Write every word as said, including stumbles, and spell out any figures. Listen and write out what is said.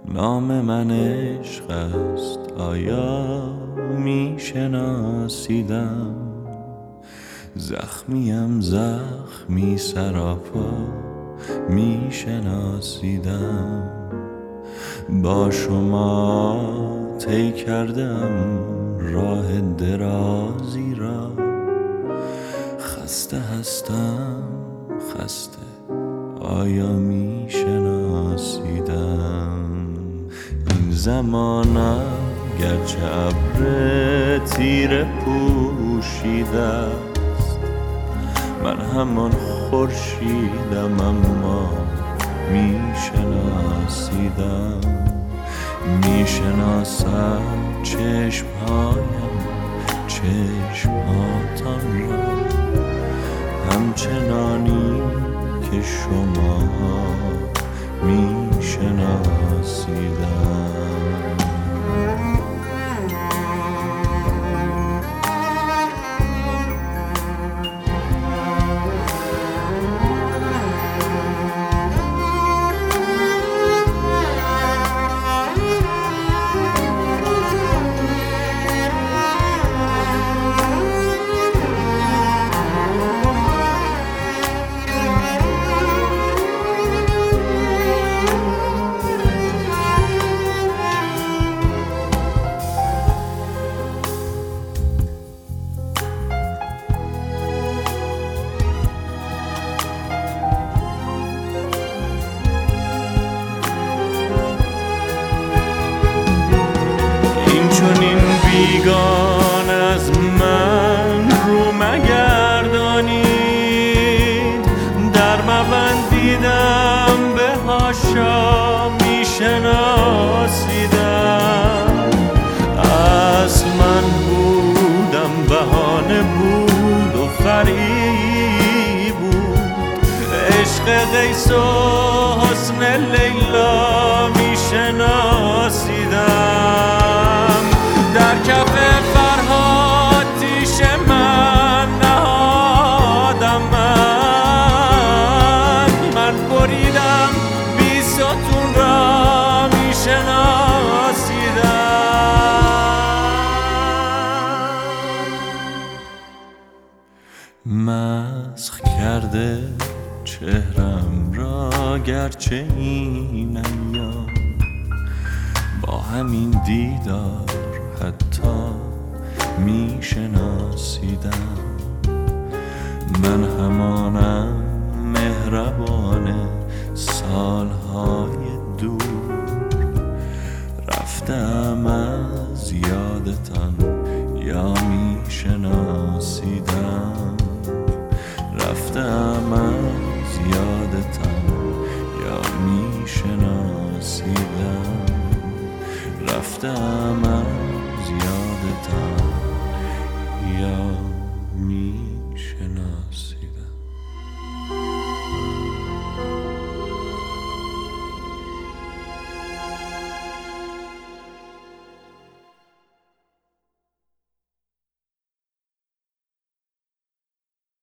نام من عشق است، آیا می شناسیدم؟ زخمیم زخمی سراپا می شناسیدم. با شما طی کردم راه درازی را، خسته هستم خسته، آیا می شناسیدم؟ این زمانم گرچه ابر تیره پوشیده است، من همان خورشیدم اما می شناسیدم. می شناسم چشمهایم چشمهاتان را، همچنانی که شما می شناسیدم. چون این بیگان از من رو مگردانید، در مبندیدم به هاشا می شناسیدم. از من بودم بهانه بود و فریب بود، عشق قیس و حسن لیلا می شناسیدم. در کف فرهاد تیش من نهادم، من من بریدم بی ستون را می شناسیدم. مسخ کرده چهرم را گرچه این ایام، با همین دیدار حتی می شناسیدم. من همانم مهربان سالهای دور، رفتم از یادتان یا می شناسیدم. رفتم از یادتان یا می شناسیدم. رفتم